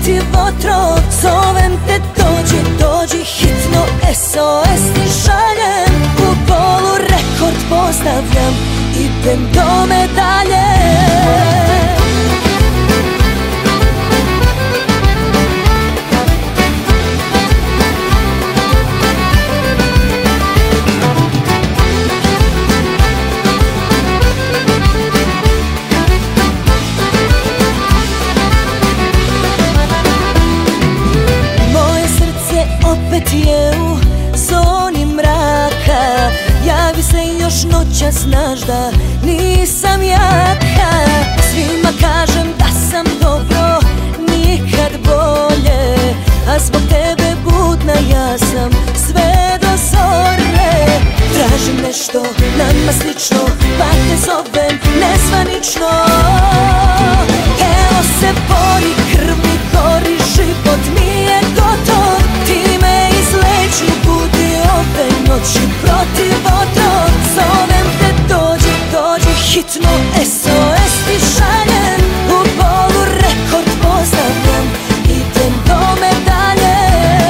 protiv otrov. Zovem te, dođi, dođi hitno, SOS ti šaljem. U bolu rekord postavljam, idem do medalje. Opet je u zoni mraka, javi se još noća, znaš da nisam jaka. Svima kažem da sam dobro, nikad bolje, a zbog tebe budna ja sam sve do zore. Tražim nešto nama slično, pa te zovem nezvanično. Evo se bori, krv mi gori, život mi je gotov. Ti me izleči, budi ove noći protiv otrov. Zovem te, dođi, dođi hitno, SOS ti šaljem. U bolu rekord postavljam, idem do medalje.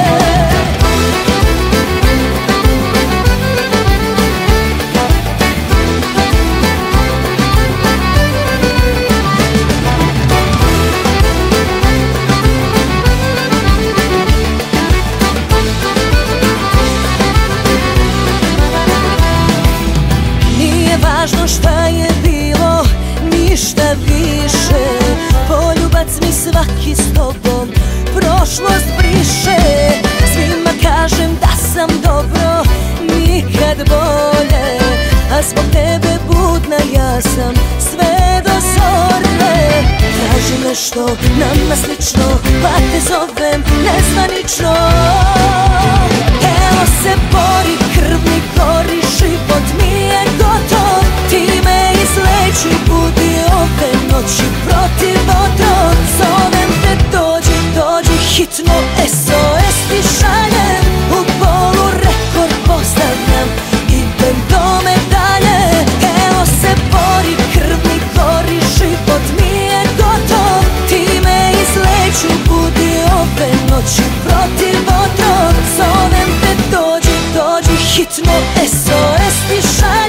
Važno šta je bilo, ništa više. Poljubac mi svaki s tobom prošlost briše. Svima kažem da sam dobro, nikad bolje, a zbog tebe budna ja sam sve do zore. Tražim nešto nama slično, pa te zovem nezvanično. Evo se bori, krv mi gori, život mi je gotov. Ti me izleči, budi ove noći protiv otrov. Zovem te, dođi, dođi hitno, SOS ti šaljem. U bolu rekord postavljam, idem do medalje. Evo se bori, krv mi gori, život mi je gotov. Ti me izleči, budi ove noći protiv otrov. Zovem te, dođi, dođi hitno, SOS ti šaljem.